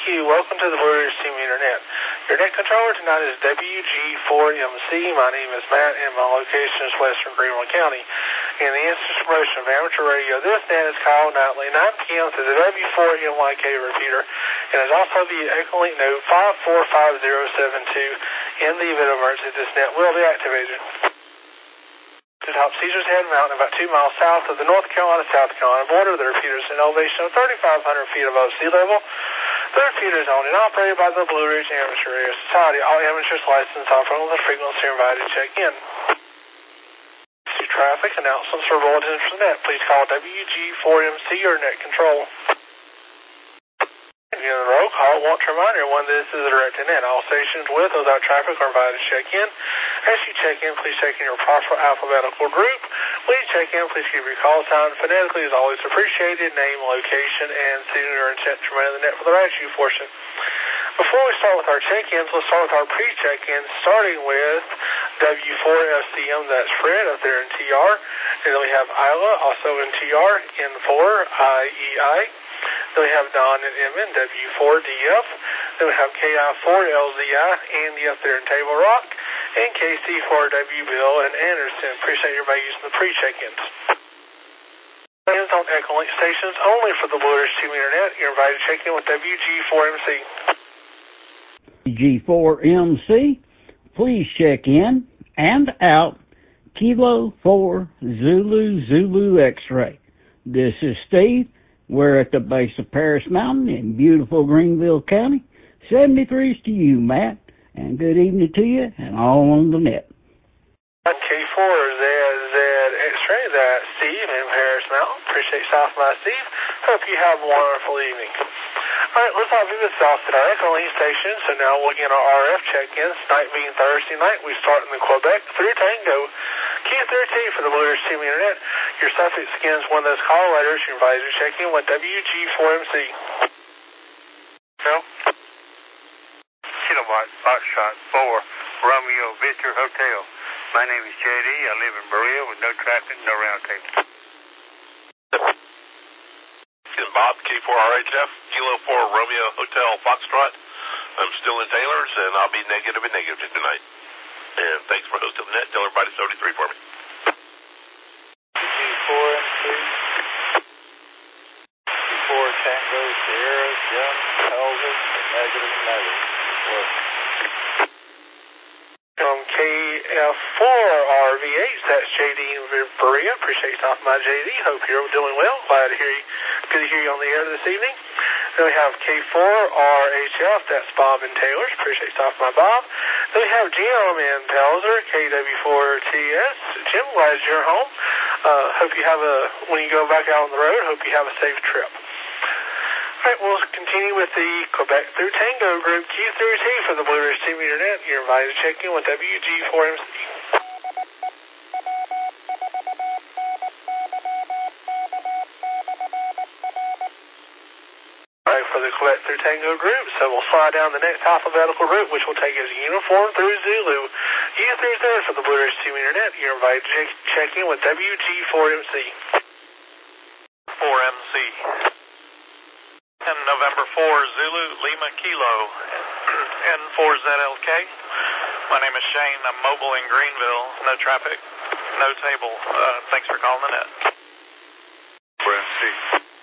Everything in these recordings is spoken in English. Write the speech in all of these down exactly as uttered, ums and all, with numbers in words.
you. Welcome to the Blue Ridge Team Internet. Your net controller tonight is W G four M C. My name is Matt, and my location is Western Greenville County. In the instant promotion of amateur radio, this net is called nightly nine p m through the W four M Y K repeater, and is also the Echolink Note five four five zero seven two. In the event of emergency, this net will be activated. To top Caesar's Head Mountain, about two miles south of the North Carolina-South Carolina border, the repeater is an elevation of thirty-five hundred feet above sea level. The repeater is owned and operated by the Blue Ridge Amateur Radio Society. All amateurs licensed offering the frequency are invited to check in. To traffic announcements or bulletins for the net, please call W G four M C or net control. Again, the roll call, I want to remind everyone that this is a directed net. All stations with or without traffic are invited to check in. As you check in, please check in your proper alphabetical group. When you check in, please give your call sign. Phonetically is always appreciated. Name, location, and city or intent to remain in the net for the right you portion. Before we start with our check-ins, let's start with our pre-check-ins, starting with W four F C M, that's Fred up there in T R. And then we have Isla, also in T R, N four I E I. Then we have Don and Emmon, W four D F. Then we have K I four L Z I, Andy up there in Table Rock. And K C four W Bill and Anderson. Appreciate everybody using the pre-check-ins. Check-ins on Echolink stations only for the Blue Ridge Team Internet. You're invited to check in with W G four M C. G four M C, please check in and out. Kilo four Zulu Zulu X-ray. This is Steve. We're at the base of Paris Mountain in beautiful Greenville County. seventy-three's to you, Matt, and good evening to you and all on the net. K four Z Z X-ray, that's Steve in Paris Mountain. Appreciate stopping by, Steve. Hope you have a wonderful evening. All right, let's all be with us at our Echolink station. So now we'll get our R F check-ins. Tonight being Thursday night, we start in the Quebec through Tango. Q through T for the Blue Ridge Team Internet. Your suffix again is one of those call letters. You're invited to check in with W G four M C. No? Kilowatt Foxtrot four Romeo Victor Hotel. My name is J D. I live in Berea with no traffic, no round table. Bob, K four R H F, Kilo four Romeo Hotel Foxtrot. I'm still in Taylor's, and I'll be negative and negative tonight. And thanks for hosting the net. Tell everybody seventy-three for me. G four M C. G four Tango Sierra Jim Elvis negative negative. From K F four R V H, that's J D in Berea. Appreciate you stopping by, J D. Hope you're doing well. Glad to hear you. Good to hear you on the air this evening. Then we have K four R H F, that's Bob and Taylor's. Appreciate you stopping by, Bob. Then we have Jim in Pelzer, K W four T S. Jim, glad you're home. Uh, hope you have a, when you go back out on the road, hope you have a safe trip. All right, we'll continue with the Quebec through Tango group, Q through T for the Blue Ridge Team Internet. You're invited to check in with W G four M C. All right, for the Quebec through Tango group, so we'll slide down the next alphabetical group, which will take us uniform through Zulu. U through Z for the Blue Ridge Team Internet. You're invited to check in with W G four M C. four M C. And November four Zulu Lima Kilo N four Z L K. My name is Shane. I'm mobile in Greenville. No traffic, no table. Uh, thanks for calling the net. four M C.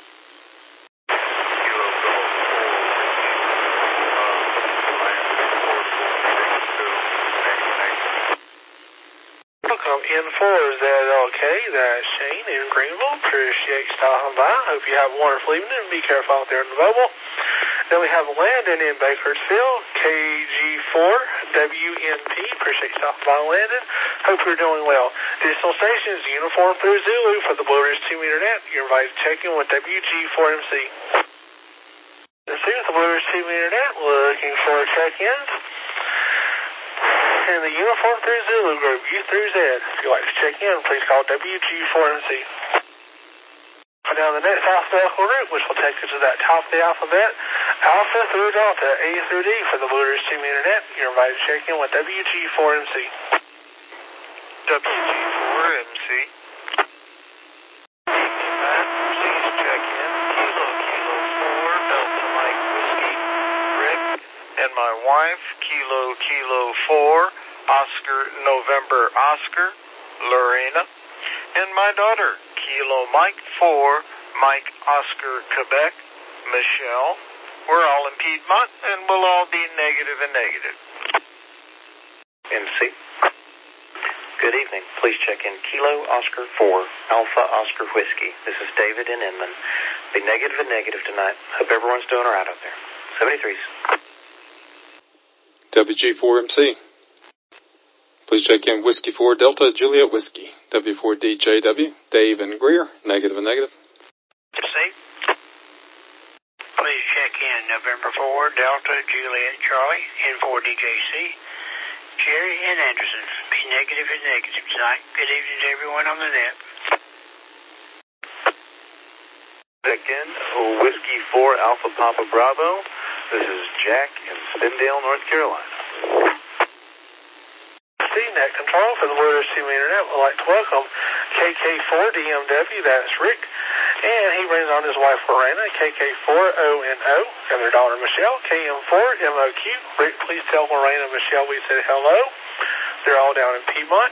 Welcome N four Z L K, that's Shane in Greenville. Appreciate you stopping by. Hope you have a wonderful evening and be careful out there in the mobile. Then we have Landon in Bakersfield, K G four W N P. Appreciate you stopping by, Landon. Hope you're doing well. Additional stations, uniform through Zulu for the Blue Ridge Team Internet. You're invited to check in with W G four M C. Let's see, with the Blue Ridge Team Internet, looking for check-ins. In the uniform through Zulu group, U through Z. If you'd like to check in, please call W G four M C. Now the next alphabetical group, which will take us to that top of the alphabet, Alpha through Delta, A through D for the Blue Ridge Team Internet. You're invited to check in with W G four M C. W G four M C. Please check in. Kilo Kilo four Delta Mike Whiskey. my wife, Kilo Kilo four, Oscar November Oscar, Lorena, and my daughter, Kilo Mike four, Mike Oscar Quebec, Michelle. We're all in Piedmont, and we'll all be negative and negative. M C. Good evening. Please check in Kilo Oscar four, Alpha Oscar Whiskey. This is David in Inman. Be negative and negative tonight. Hope everyone's doing all right out there. seventy-threes. W G four M C. Please check in Whiskey four Delta Juliet Whiskey. W four D J W, Dave and Greer, negative and negative. M C. Please check in November four Delta Juliet Charlie, N four D J C. Jerry and Anderson, be negative and negative tonight. Good evening to everyone on the net. Check in Whiskey four Alpha Papa Bravo. This is Jack in Spindale, North Carolina. Net Control for the Blue Ridge T V Internet would like to welcome K K four D M W, that's Rick, and he brings on his wife Lorena, K K four O N O, and their daughter Michelle, K M four M O Q. Rick, please tell Lorena and Michelle we said hello. They're all down in Piedmont.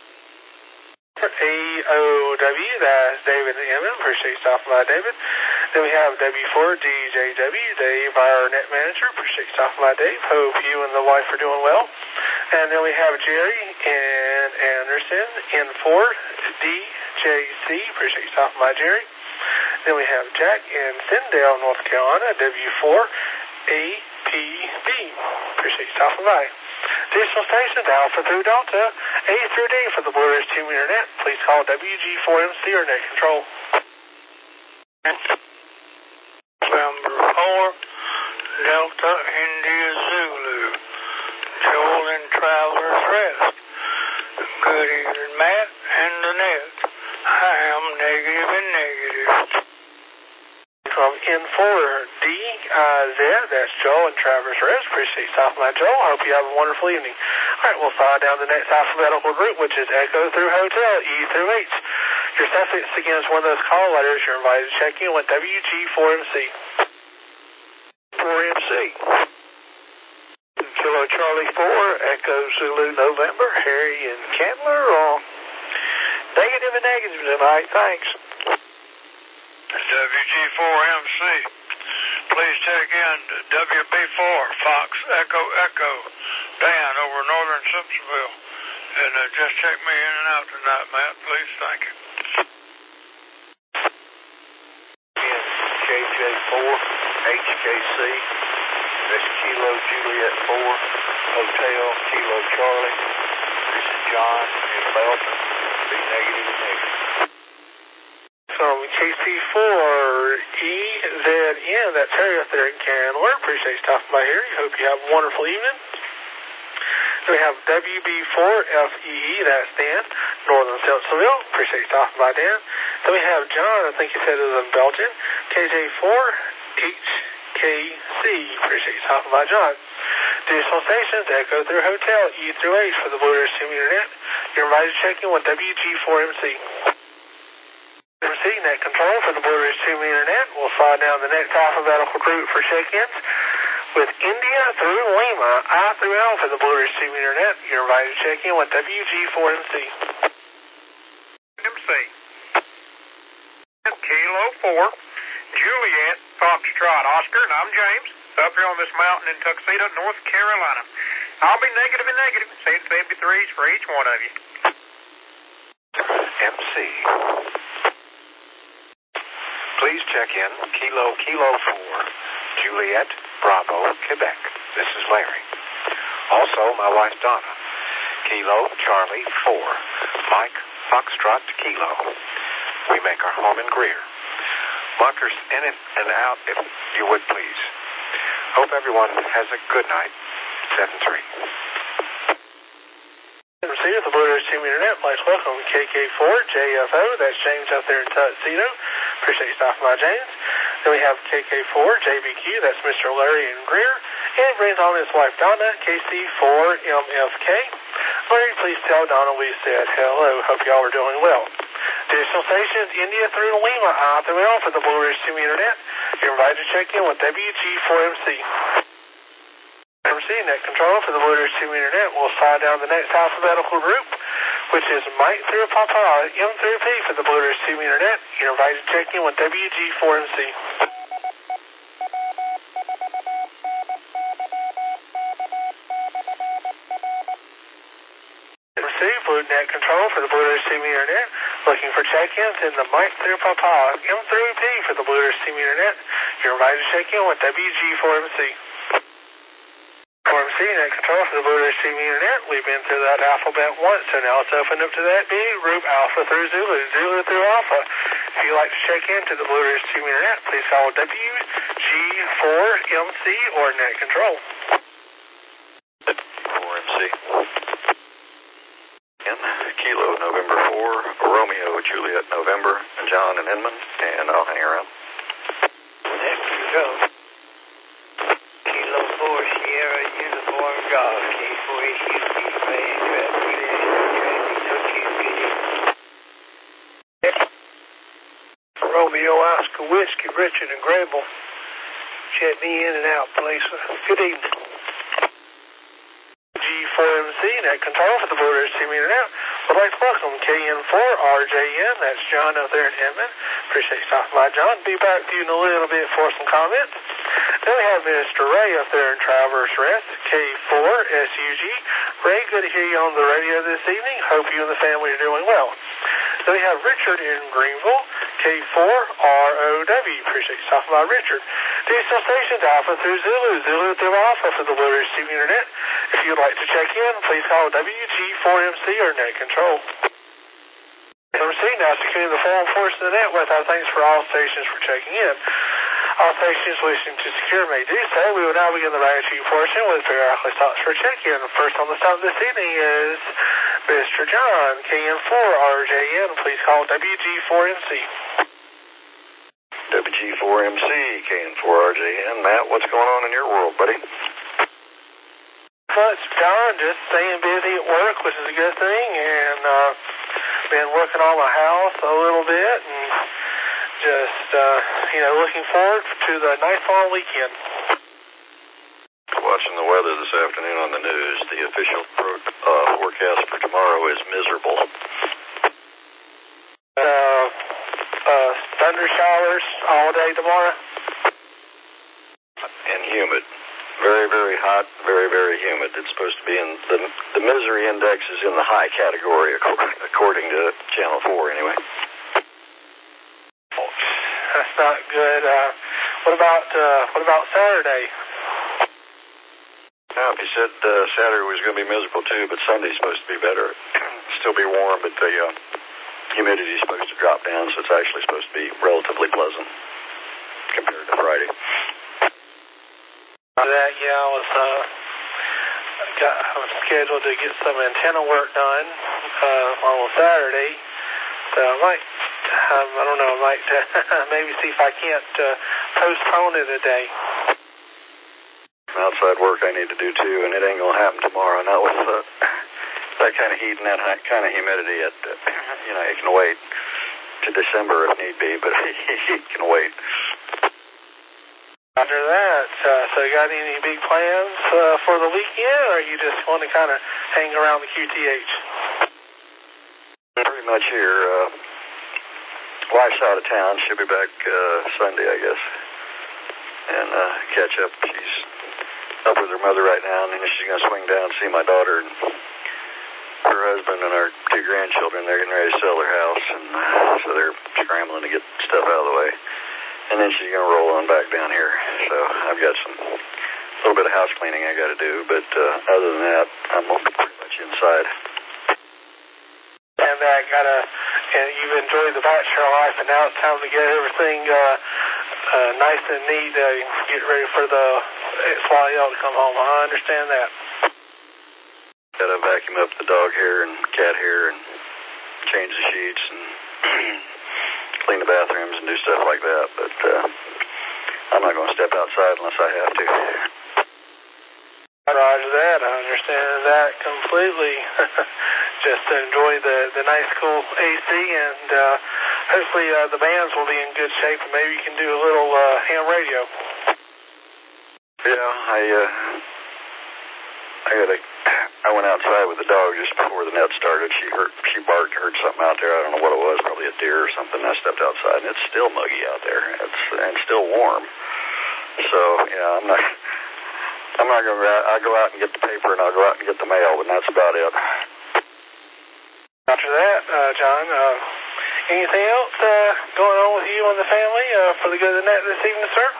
A O W, that's David and Emmett. Appreciate you stopping by, David. Then we have W four D J W, Dave, our net manager. Appreciate you stopping by, Dave. Hope you and the wife are doing well. And then we have Jerry and Anderson, N four D J C. Appreciate you stopping by, Jerry. Then we have Jack in Sindale, North Carolina, W four A P B. Appreciate you stopping by. Additional stations, Alpha through Delta, A through D for the Blue Ridge T V Internet. Please call W G four M C or Net Control. Number four, Delta India Zulu, Joel and Traveler's Rest. Good evening, Matt and the net. I am negative and negative. From N four D I Z, that's Joel and Traveler's Rest. Appreciate you stopping by, Joel. Hope you have a wonderful evening. All right, we'll file down the next alphabetical group, which is Echo through Hotel, E through H. Your suffix against one of those call letters, you're invited to check in with W G four M C. four M C. Kilo Charlie four, Echo Zulu November, Harry and Candler, all negative and negative tonight, thanks. W G four M C. Please check in W B four, Fox Echo Echo, Dan over Northern Simpsonville. And uh, just check me in and out tonight, Matt, please. Thank you. In K J four, H K C, that's Kilo Juliet four, Hotel Kilo Charlie. This is John in Belton. Be negative and negative. From K C four E Z N, that's Harry up there in Candler. Appreciate you stopping by here. Hope you have a wonderful evening. Then we have W B four F E E, that's Dan, Northern Simpsonville. Appreciate you stopping by, Dan. Then we have John, I think you said it was in Belgium, K J four H K C. Appreciate you stopping by, John. Additional stations, Echo through Hotel, E through H for the Blue Ridge T V Internet. You're invited to check in with W G four M C. M C, Net Control for the Blue Ridge T V Internet. We'll slide down the next alphabetical group for check-ins. With India through Lima, I through L for the Blue Ridge T V Internet. You're invited to check in with W G four M C. M C. Kilo four, Juliet, Foxtrot, Oscar, and I'm James, up here on this mountain in Tuxedo, North Carolina. I'll be negative and negative, saying seventy-threes for each one of you. M C. Please check in Kilo Kilo four, Juliet, Bravo, Quebec. This is Larry. Also, my wife Donna. Kilo Charlie four, Mike Foxtrot Kilo. We make our home in Greer. Bunkers in it and out, if you would please. Hope everyone has a good night. seven three. M C at the Blue Ridge T V Internet. Please welcome K K four J F O. That's James out there in Tuxedo. Appreciate you stopping by, James. Then we have K K four J B Q. That's Mister Larry in Greer. And brings on his wife Donna, K C four M F K. Larry, please tell Donna we said hello. Hope y'all are doing well. Additional stations, India through Lima, I through L for the Blue Ridge T V Internet. You're invited to check in with W G four M C. M C C, net control for the Bluetooth Team Internet. We'll slide down the next alphabetical group, which is Mike through Papa, M through P for the Bluetooth Team Internet. You're invited to check in with W G four M C. Receive Blue Net Control for the Bluetooth Team Internet. Looking for check-ins in the Mike through Papa, M through P for the Bluetooth Team Internet. You're invited to check in with W G four M C. four M C, net control for the Bluetooth Team Internet. We've been through that alphabet once, so now it's open up to that B group, Alpha through Zulu, Zulu through Alpha. If you'd like to check into the Bluetooth Team Internet, please call W G four M C or net control. four M C. Kilo November four, Romeo Juliet November, John and Inman, and I'll hang around. Next we go. Kilo four Sierra Uniform Golf, K four H U P, Land Trap, Romeo Oscar Whiskey, Richard and Grable. Check me in and out, please. Good evening. G four M C, net control for the Bluetooth Team Internet. I'd like to welcome K N four R J N. That's John out there in Edmond. Appreciate you stopping by, John. Be back to you in a little bit for some comments. Then we have Mister Ray up there in Traverse Rest, K four S U G. Ray, good to hear you on the radio this evening. Hope you and the family are doing well. Then we have Richard in Greenville, K four R O W. Appreciate you stopping by, Richard. Diesel stations Alpha through Zulu, Zulu through Alpha for the Bluetooth Team Internet. If you'd like to check in, please call W G four M C or net control. M C now securing the foreign portion of the net with our thanks for all stations for checking in. All stations wishing to secure may do so. We will now begin the latitude portion with periodically stops for check-in. First on the stop this evening is Mister John, K N four R J N. Please call W G four M C. W G four M C, K N four R J N. Matt, what's going on in your world, buddy? Much, John. Just staying busy at work, which is a good thing, and uh, been working on my house a little bit, and just, uh, you know, looking forward to the nice long weekend. Watching the weather this afternoon on the news, the official pro, uh, forecast for tomorrow is miserable. Uh, uh, thunder showers all day tomorrow. And humid. Very, very hot, very, very humid. It's supposed to be in, the, the misery index is in the high category, according, according to Channel four anyway. That's not good. Uh, what about, uh, what about Saturday? Well, he said uh, Saturday was going to be miserable too, but Sunday's supposed to be better. Still be warm, but the uh, humidity is supposed to drop down, so it's actually supposed to be relatively pleasant compared to Friday. That, yeah, I was, uh, got, I was scheduled to get some antenna work done, uh, on Saturday, so I might, um, I don't know, I might, uh, maybe see if I can't, uh, postpone it a day. Outside work I need to do too, and it ain't gonna happen tomorrow, not with, uh, that kind of heat and that kind of humidity. At, uh, you know, it can wait to December if need be, but it can wait. After that, uh, so you got any big plans uh, for the weekend, or you just want to kind of hang around the Q T H? Pretty much here. Uh, wife's out of town. She'll be back uh, Sunday, I guess, and uh, catch up. She's up with her mother right now, and then she's going to swing down and see my daughter and her husband and our two grandchildren. They're getting ready to sell their house, and uh, so they're scrambling to get stuff out of the way. And then she's going to roll on back down here. So I've got some, a little bit of house cleaning I got to do. But uh, other than that, I'm pretty much inside. And I got to, and you've enjoyed the bachelor life, and now it's time to get everything uh, uh, nice and neat, uh, get ready for the ex-wife to come home. I understand that. Got to vacuum up the dog hair and cat hair and change the sheets and clean the bathrooms and do stuff like that, but uh, I'm not going to step outside unless I have to. Roger that. I understand that completely. Just to enjoy the, the nice, cool A C, and uh, hopefully uh, the bands will be in good shape, and maybe you can do a little uh, ham radio. Yeah, I uh, I got a, I went outside with the dog just before the net started. She heard, she barked, heard something out there. I don't know what it was, probably a deer or something. I stepped outside, and it's still muggy out there. It's and still warm. So yeah, I'm not, I'm not gonna. I'll go out and get the paper, and I'll go out and get the mail, but that's about it. After that, uh, John, uh, anything else uh, going on with you and the family uh, for the good of the net this evening, sir?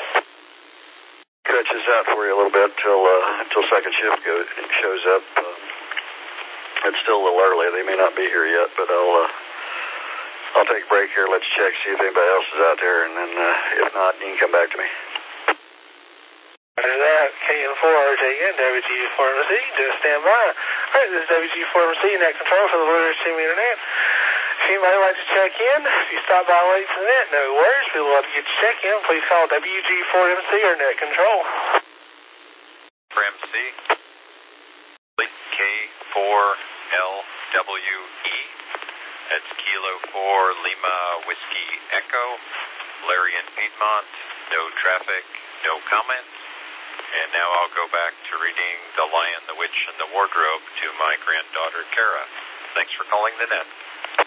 Catch this out for you a little bit till uh, until second shift goes, shows up. Uh, it's still a little early. They may not be here yet, but I'll uh, I'll take a break here. Let's check, see if anybody else is out there, and then uh, if not, you can come back to me. After that, K N four R J N, W G four M C, just stand by. All right, this is W G four M C, net control for the Looters Team Internet. If anybody would like to check in, if you stop by late to the net, no worries. We'd love to get you check in. Please call W G four M C or net control. For M C, K four L W E. That's Kilo four Lima Whiskey Echo. Larry in Piedmont. No traffic, no comments. And now I'll go back to reading The Lion, the Witch, and the Wardrobe to my granddaughter, Kara. Thanks for calling the net.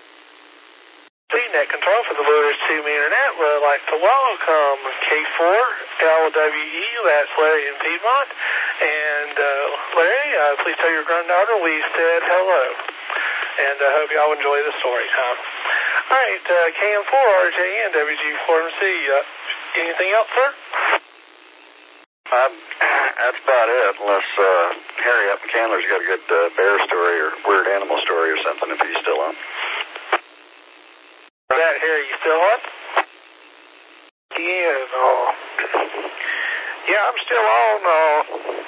Net control for the Looters Team Internet. We'd like to welcome K four L W E, that's Larry in Piedmont. And uh, Larry, uh, please tell your granddaughter we said hello. And I uh, hope y'all enjoy the story time. All right, uh, K M four R J N, W G four M C. Uh, anything else, sir? Um, that's about it, unless uh, Harry up in Candler's got a good uh, bear story or weird animal story or something, if he's still on. That Harry, you still on? Yeah, no. Yeah, I'm still on. Uh,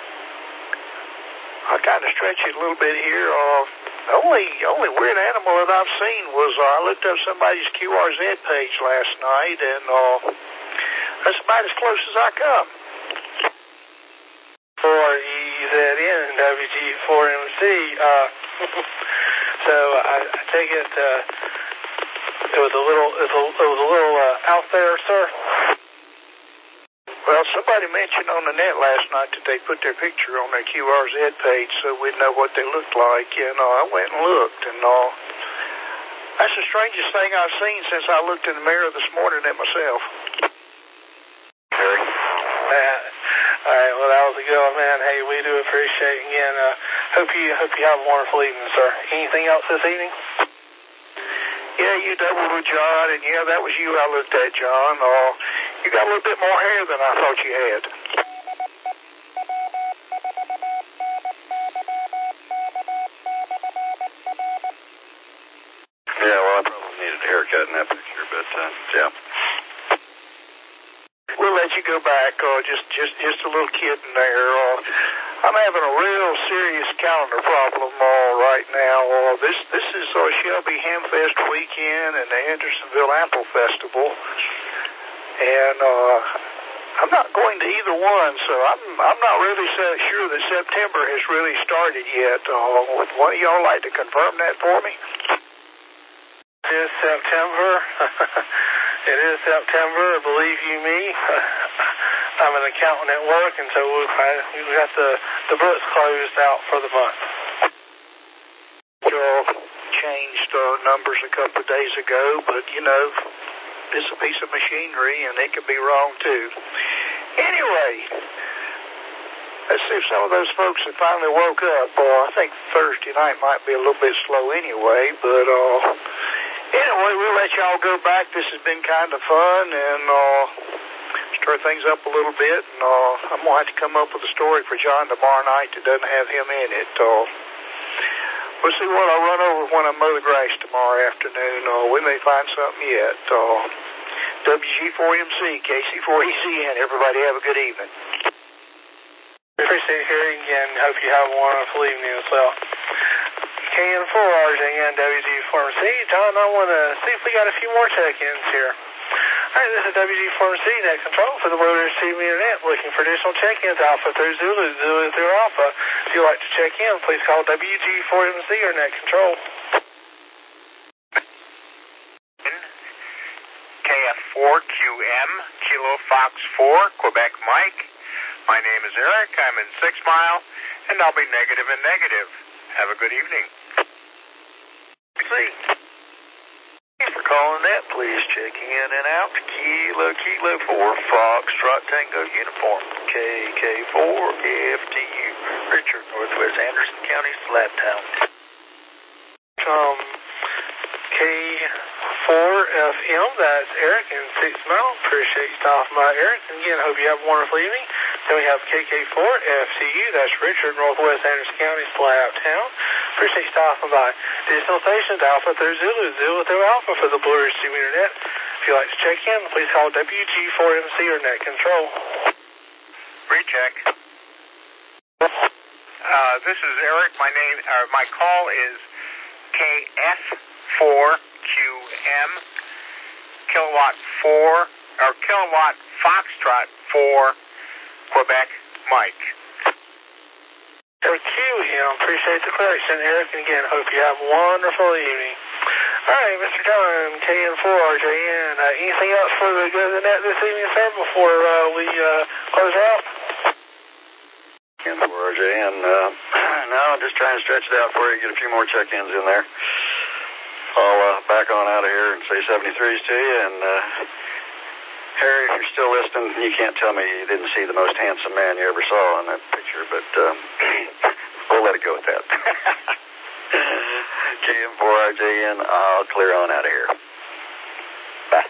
I kind of stretch it a little bit here. Uh, the only, only weird animal that I've seen was uh, I looked up somebody's Q R Z page last night, and uh, that's about as close as I come. For E Z N and W G four M C. Uh, so I, I take it uh, it was a little it was a, it was a little uh, out there, sir. Well, somebody mentioned on the net last night that they put their picture on their Q R Z page so we'd know what they looked like. And uh, I went and looked, and uh, that's the strangest thing I've seen since I looked in the mirror this morning at myself. Harry? Uh, all right, well, that was a good one, man. Hey, we do appreciate it again. Uh, hope you hope you have a wonderful evening, sir. Anything else this evening? Yeah, you doubled with John, and yeah, that was you I looked at, John. Uh, you got a little bit more hair than I thought you had. Yeah, well, I probably needed a haircut in that picture, but uh, yeah. We'll let you go back. Uh, just, just, just a little kid in there. Uh, I'm having a real serious calendar problem uh, right now. Uh, this, this is uh, Shelby Hamfest weekend and the Hendersonville Apple Festival, and uh, I'm not going to either one, so I'm, I'm not really so sure that September has really started yet. Uh, would one of y'all like to confirm that for me? It is September. It is September, believe you me. I'm an accountant at work, and so we've got the, the books closed out for the month. Y'all changed uh, numbers a couple of days ago, but, you know, it's a piece of machinery, and it could be wrong, too. Anyway, let's see if some of those folks have finally woke up. Uh, I think Thursday night might be a little bit slow anyway, but... Uh, Anyway, we'll let y'all go back. This has been kind of fun, and uh, stir things up a little bit. And uh, I'm going to have to come up with a story for John tomorrow night that doesn't have him in it. Uh, we'll see what I'll run over when I mow the grass tomorrow afternoon. Uh, we may find something yet. Uh, W G four M C, K C four E Z N. Everybody have a good evening. Appreciate hearing again. Hope you have a wonderful evening as well. K N four R J N, W G four M C. John, I want to see if we got a few more check-ins here. All right, this is W G four M C, net control for the Looters Team Internet. Looking for additional check-ins, Alpha through Zulu, Zulu through Alpha. If you'd like to check in, please call W G four M C or net control. K F four Q M, Kilo Fox four, Quebec Mike. My name is Eric. I'm in Six Mile, And I'll be negative and negative. Have a good evening. See. Thanks for calling that. Please check in and out. Kilo, Kilo four, Foxtrot Tango Uniform, K K four, F T U, Richard, Northwest Anderson County, Slabtown. Um, K four F M, that's Eric in Six Mile. Appreciate you stopping by, Eric. And again, hope you have a wonderful evening. Then we have K K four F C U, that's Richard, Northwest Anderson County, Slabtown. Appreciate you stopping by. Additional stations, Alpha through Zulu, Zulu through Alpha for the Blue Ridge Team Internet. If you'd like to check in, please call W G four M C or Net Control. Recheck. Uh, this is Eric. My name, uh, my call is K F four Q M, kilowatt four, or kilowatt Foxtrot four, Quebec, Mike. Q M, appreciate the correction, Eric. And again, hope you have a wonderful evening. All right, Mister John, K N four R J N, uh, anything else for the good of the net this evening, sir, before uh, we uh, close out? K N four R J N, uh, no, just trying to stretch it out for you, get a few more check-ins in there. I'll uh, back on out of here and say seventy-threes to you, and uh, Harry, if you're still listening, you can't tell me you didn't see the most handsome man you ever saw in that picture, but um, we'll let it go at that. K M four R J N, I'll clear on out of here. Bye.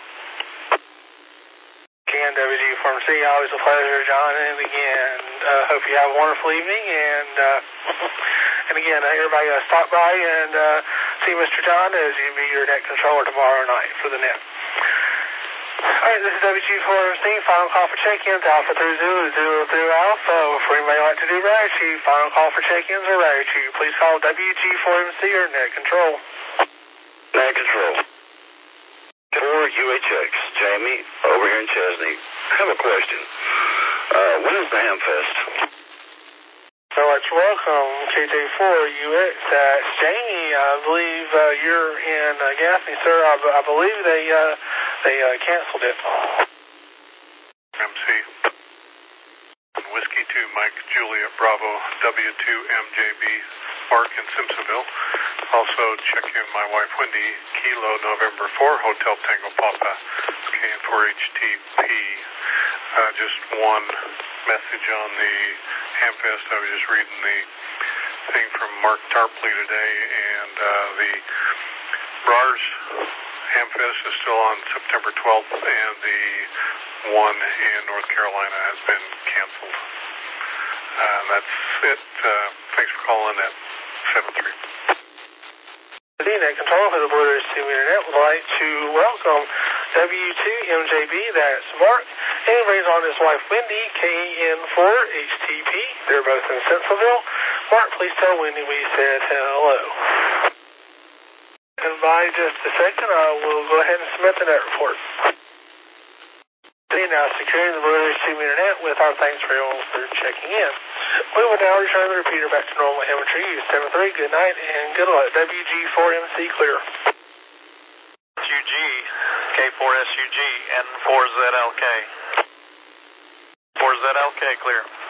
Again, W G four M C, always a pleasure, John. And again, uh, hope you have a wonderful evening. And uh, and again, everybody uh, stop by and uh, see Mister John as you be your net controller tomorrow night for the net. All right, this is W G four M C, final call for check-ins, Alpha through Zulu, Zulu through Alpha. For anybody like to do Raichu, final call for check-ins or Raichu, please call W G four M C or Net Control. Net Control. four U H X, Jamie, over here in Chesney. I have a question. Uh, when is the Hamfest? So much welcome, K J four U X. That's Jamie. I believe uh, you're in uh, Gaffney, sir. I, b- I believe they uh, they uh, canceled it. M C. Whiskey two, Mike, Juliet, Bravo, W two M J B, Mark in Simpsonville. Also check in my wife Wendy, Kilo, November four, Hotel Tango Papa, K N four H T P. Uh, just one message on the Hamfest. I was just reading the thing from Mark Tarpley today, and uh, the Brars Hamfest is still on September twelfth, and the one in North Carolina has been canceled. Uh, that's it. Uh, thanks for calling at seven three. The Net Control for the Blue Ridge Team Internet would like to welcome W two M J B, that's Mark, and he brings on his wife Wendy, K N four H T P. They're both in Simpsonville. Mark, please tell Wendy we said hello. And by just a second, I will go ahead and submit the net report. Now securing the Blue Ridge Team Internet with our thanks for everyone for checking in. We will now return the repeater back to normal amateur use. seven three, good night and good luck. W G four M C clear. S U G, K four S U G, N four Z L K. four Z L K clear.